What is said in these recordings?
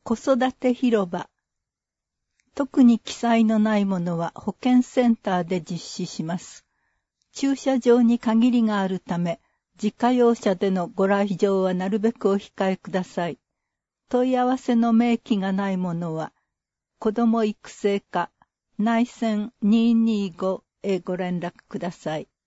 子育て広場。特に記載のないものは保健センターで実施します。駐車場に限りがあるため、自家用車でのご来場はなるべくお控えください。問い合わせの明記がないものは、子ども育成課内線225へご連絡ください。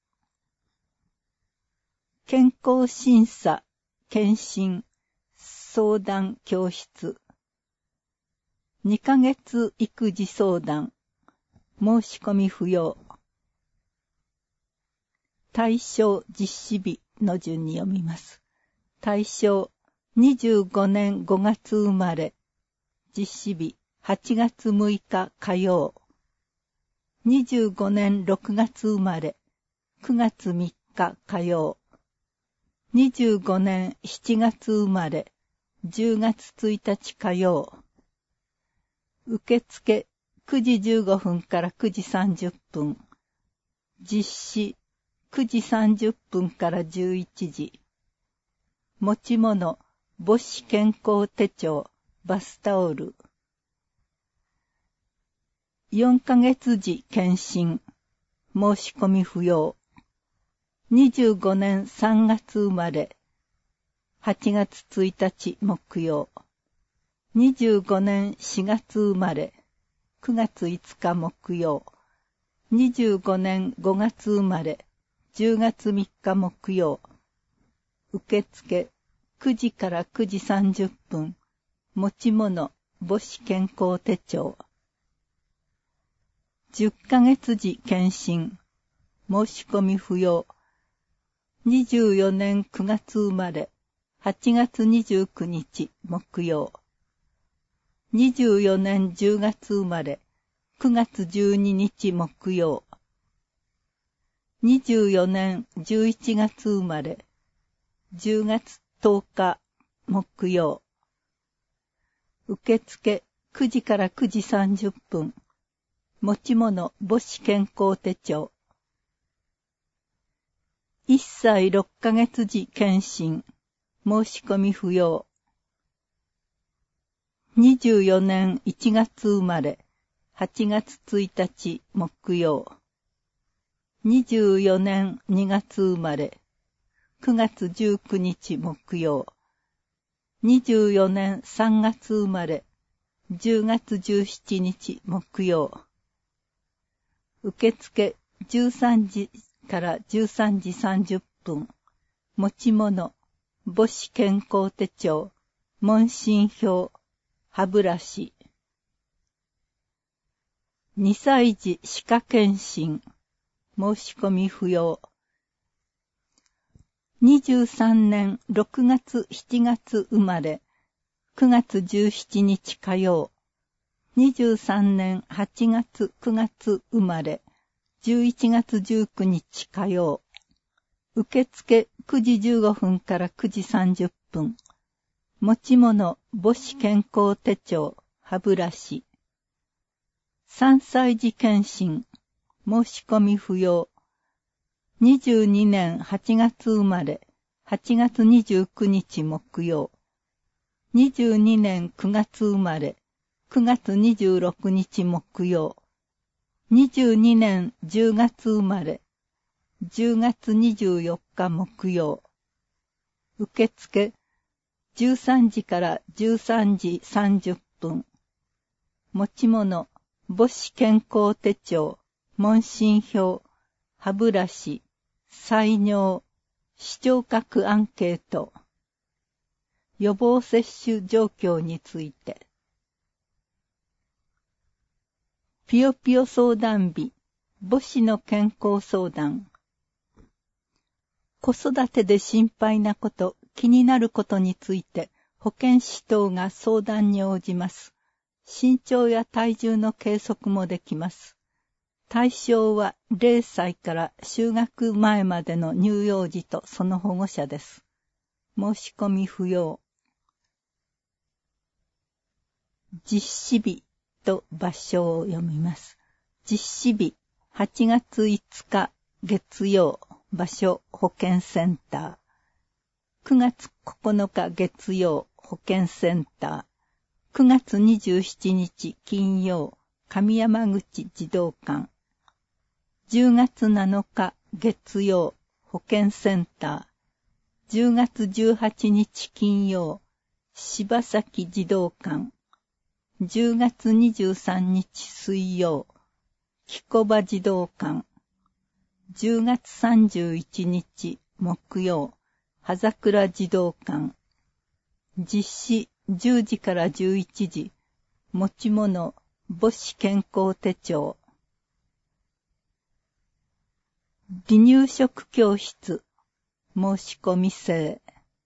健康審査、検診、相談教室。2ヶ月育児相談、申し込み不要。対象実施日の順に読みます。対象25年5月生まれ、実施日8月6日火曜。25年6月生まれ、9月3日火曜。25年7月生まれ、10月1日火曜。受付9時15分から9時30分。実施9時30分から11時。持ち物、母子健康手帳、バスタオル。4ヶ月時検診。申し込み不要。25年3月生まれ。8月1日木曜。25年4月生まれ。9月5日木曜。25年5月生まれ。10月3日木曜。受付9時から9時30分。持ち物、母子健康手帳。10ヶ月時検診。申し込み不要。24年9月生まれ。8月29日木曜。24年10月生まれ。9月12日木曜。24年11月生まれ。10月10日木曜。受付9時から9時30分。持ち物母子健康手帳。1歳6ヶ月時検診。申し込み不要。24年1月生まれ。8月1日木曜。24年2月生まれ。9月19日木曜。24年3月生まれ。10月17日木曜。受付13時から13時30分。持ち物、母子健康手帳、問診票、歯ブラシ。2歳児歯科検診。申し込み不要。23年6月7月生まれ。9月17日火曜。23年8月9月生まれ。11月19日火曜。受付9時15分から9時30分。持ち物、母子健康手帳、歯ブラシ。3歳児検診。申し込み不要。22年8月生まれ。8月29日木曜。22年9月生まれ。9月26日木曜。22年10月生まれ。10月24日木曜。受付13時から13時30分。持ち物、母子健康手帳、問診票、歯ブラシ、採尿、視聴覚アンケート。予防接種状況について。ぴよぴよ相談日、母子の健康相談。子育てで心配なこと、気になることについて、保健師等が相談に応じます。身長や体重の計測もできます。対象は0歳から就学前までの乳幼児とその保護者です。申し込み不要。実施日と場所を読みます。実施日8月5日月曜。場所、保健センター。9月9日月曜、保健センター。 9月27日金曜、上山口児童館。10月7日月曜、保健センター。10月18日金曜、柴崎児童館。10月23日水曜、木小場児童館。10月31日木曜、葉桜児童館。実施10時から11時、持ち物、母子健康手帳。離乳食教室、申し込み制。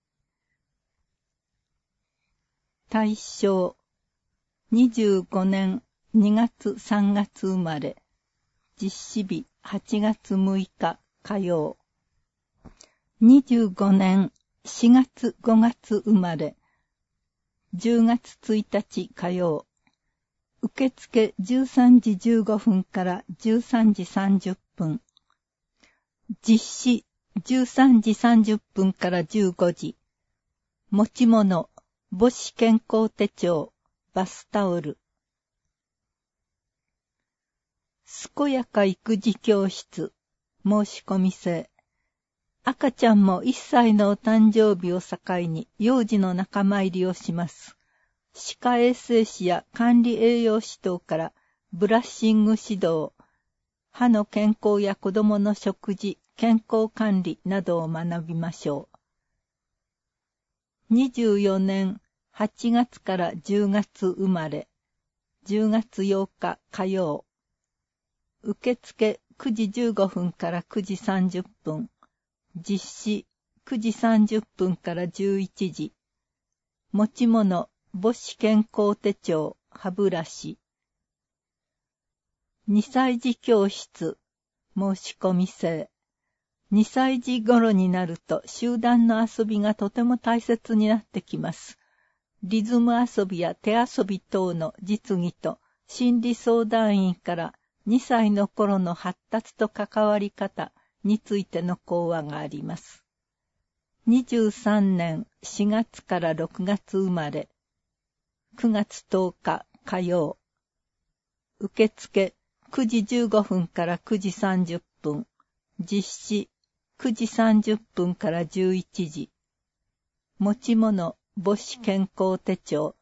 対象、25年2月3月生まれ、実施日8月6日火曜。25年4月5月生まれ、10月1日火曜。受付13時15分から13時30分。実施13時30分から15時。持ち物、母子健康手帳、バスタオル。健やか育児教室、申し込み制。赤ちゃんも1歳のお誕生日を境に幼児の仲間入りをします。歯科衛生士や管理栄養士等からブラッシング指導、歯の健康や子供の食事、健康管理などを学びましょう。24年8月から10月生まれ、10月8日火曜。受付9時15分から9時30分。実施9時30分から11時。持ち物、母子健康手帳、歯ブラシ。2歳児教室、申し込み制。2歳児頃になると集団の遊びがとても大切になってきます。リズム遊びや手遊び等の実技と心理相談員から2歳の頃の発達と関わり方についての講話があります。23年4月から6月生まれ、9月10日火曜。受付9時15分から9時30分。実施9時30分から11時。持ち物、母子健康手帳。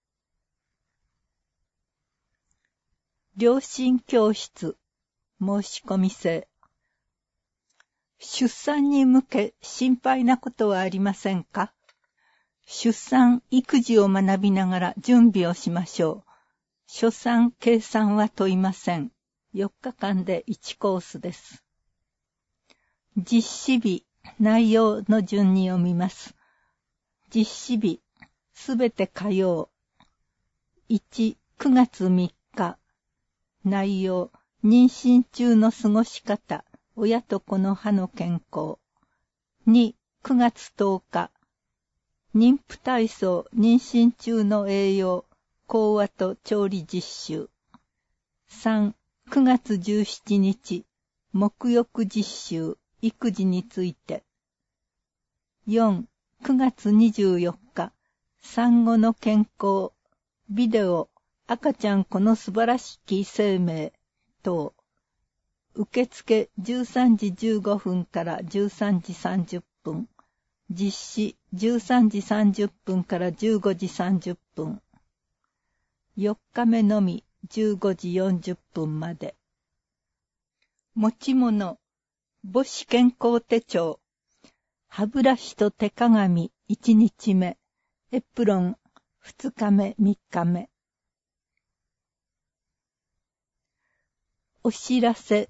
両親教室、申し込み制。出産に向け心配なことはありませんか？出産、育児を学びながら準備をしましょう。初産、計算は問いません。4日間で1コースです。実施日、内容の順に読みます。実施日、すべて火曜。1、9月3日。内容、妊娠中の過ごし方、親と子の歯の健康。2、9月10日。妊婦体操、妊娠中の栄養、講話と調理実習。3、9月17日。沐浴実習、育児について。4、9月24日、産後の健康、ビデオ、赤ちゃん子の素晴らしき生命、等。受付13時15分から13時30分。実施13時30分から15時30分。4日目のみ15時40分まで。持ち物、母子健康手帳。歯ブラシと手鏡1日目、エプロン2日目3日目。お知らせ。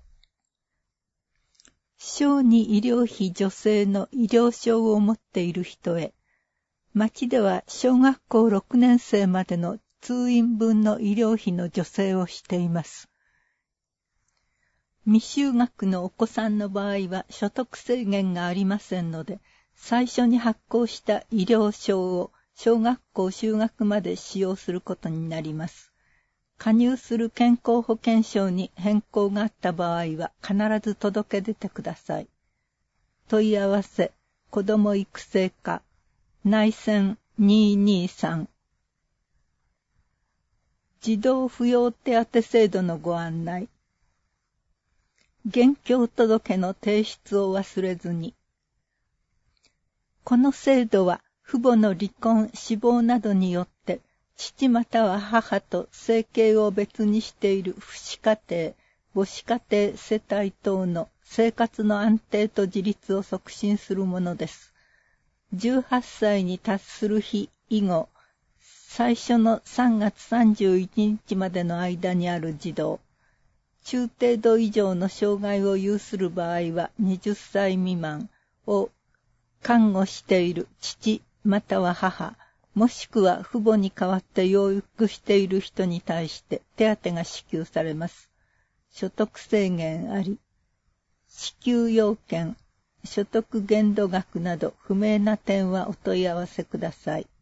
小児医療費助成の医療証を持っている人へ、町では小学校6年生までの通院分の医療費の助成をしています。未就学のお子さんの場合は所得制限がありませんので、最初に発行した医療証を小学校就学まで使用することになります。加入する健康保険証に変更があった場合は必ず届け出てください。問い合わせ、子ども育成課、内線223 児童扶養手当制度のご案内。現況届の提出を忘れずに。この制度は父母の離婚、死亡などによって父または母と生計を別にしている父子家庭、母子家庭世帯等の生活の安定と自立を促進するものです。18歳に達する日以後、最初の3月31日までの間にある児童、中程度以上の障害を有する場合は20歳未満を看護している父または母、もしくは父母に代わって養育している人に対して手当が支給されます。所得制限あり。支給要件、所得限度額など不明な点はお問い合わせください。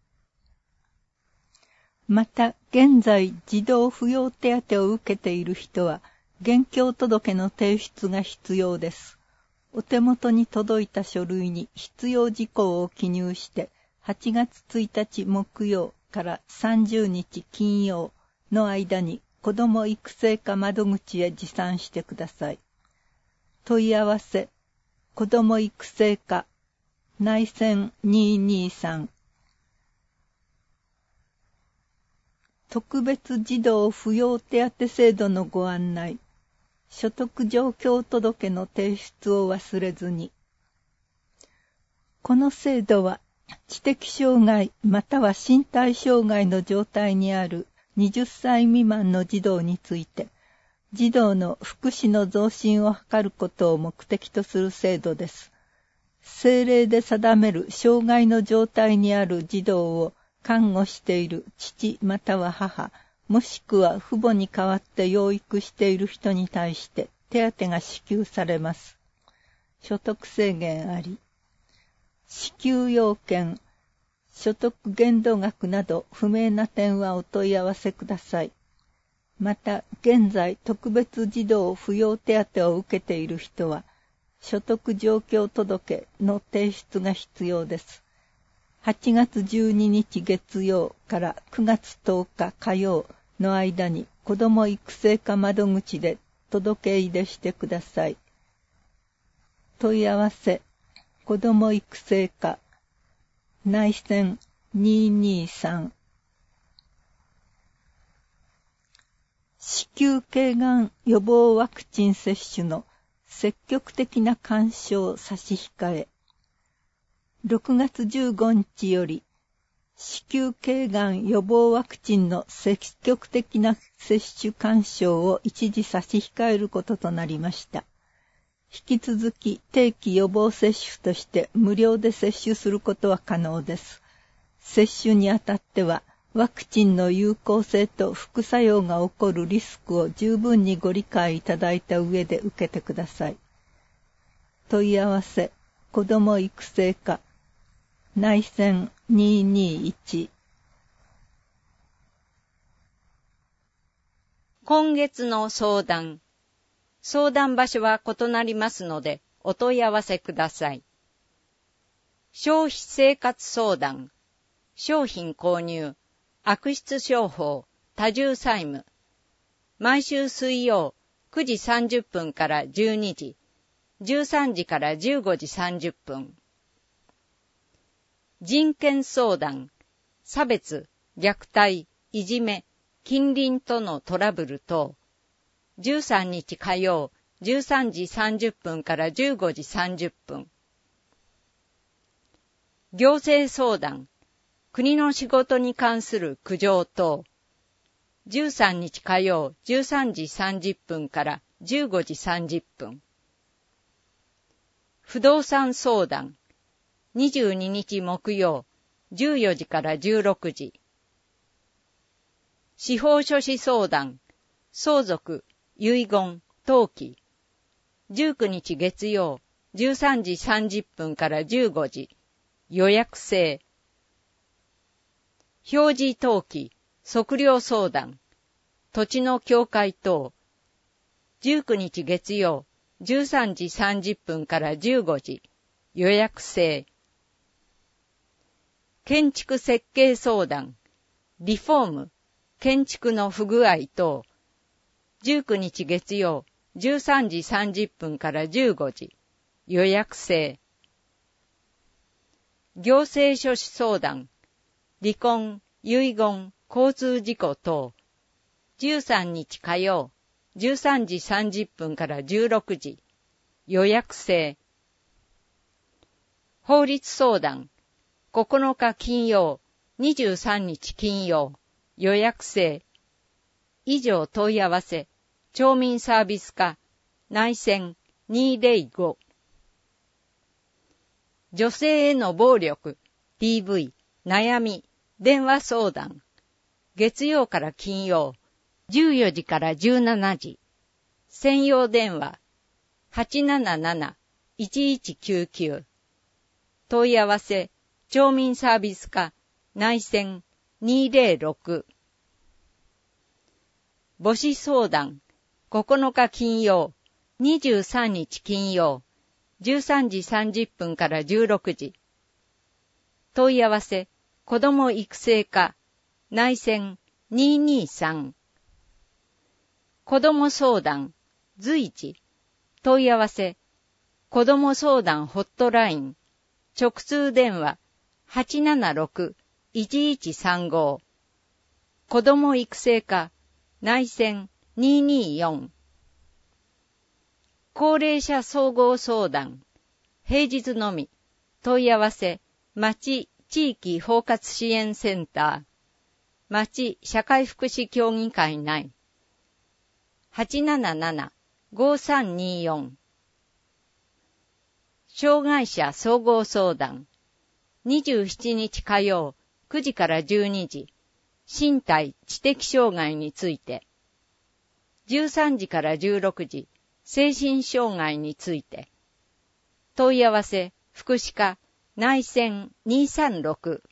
また、現在児童扶養手当を受けている人は、現況届の提出が必要です。お手元に届いた書類に必要事項を記入して、8月1日木曜から30日金曜の間に子ども育成課窓口へ持参してください。問い合わせ、子ども育成課、内線223。特別児童扶養手当制度のご案内。所得状況届の提出を忘れずに。この制度は、知的障害または身体障害の状態にある20歳未満の児童について、児童の福祉の増進を図ることを目的とする制度です。政令で定める障害の状態にある児童を看護している父または母、もしくは父母に代わって養育している人に対して手当が支給されます。所得制限あり。支給要件、所得限度額など不明な点はお問い合わせください。また、現在特別児童扶養手当を受けている人は、所得状況届の提出が必要です。8月12日月曜から9月10日火曜の間に子ども育成課窓口で届け入れしてください。問い合わせ、子ども育成課、内線223。子宮頸がん予防ワクチン接種の積極的な勧奨差し控え。6月15日より、子宮頸がん予防ワクチンの積極的な接種勧奨を一時差し控えることとなりました。引き続き定期予防接種として無料で接種することは可能です。接種にあたっては、ワクチンの有効性と副作用が起こるリスクを十分にご理解いただいた上で受けてください。問い合わせ、子ども育成課、内線221。 今月の相談。相談場所は異なりますのでお問い合わせください。消費生活相談。商品購入。悪質商法、多重債務。毎週水曜9時30分から12時、13時から15時30分。人権相談、差別、虐待、いじめ、近隣とのトラブル等。13日火曜、13時30分から15時30分。行政相談、国の仕事に関する苦情等。13日火曜13時30分から15時30分。不動産相談。22日木曜14時から16時。司法書士相談。相続、遺言、登記。19日月曜13時30分から15時。予約制。表示登記、測量相談、土地の境界等、19日月曜、13時30分から15時、予約制。建築設計相談、リフォーム、 建築の不具合等、19日月曜13時30分から15時、予約制。行政書士相談、離婚、遺言、交通事故等、13日火曜、13時30分から16時、予約制。法律相談、9日金曜、23日金曜、予約制。以上問い合わせ、町民サービス課、内線205。女性への暴力、DV、悩み、電話相談。月曜から金曜、14時から17時。専用電話、877-1199。問い合わせ、町民サービス課、内線206。母子相談、9日金曜、23日金曜、13時30分から16時。問い合わせ、子ども育成課、内線223。子ども相談、随時。問い合わせ、子ども相談ホットライン、直通電話 876-1135。子ども育成課、内線224。高齢者総合相談、平日のみ。問い合わせ、町地域包括支援センター、町社会福祉協議会内、877-5324。障害者総合相談、27日火曜9時から12時、身体知的障害について、13時から16時、精神障害について、問い合わせ、福祉課、内線236。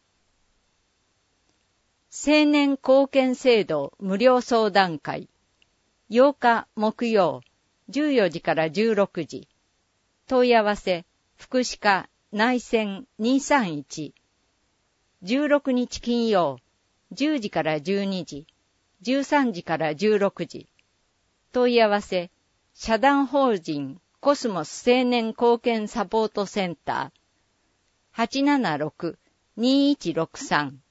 青年貢献制度無料相談会、8日木曜、14時から16時。問い合わせ、福祉課内線231。16日金曜、10時から12時、13時から16時。問い合わせ、社団法人コスモス青年貢献サポートセンター、876-2163。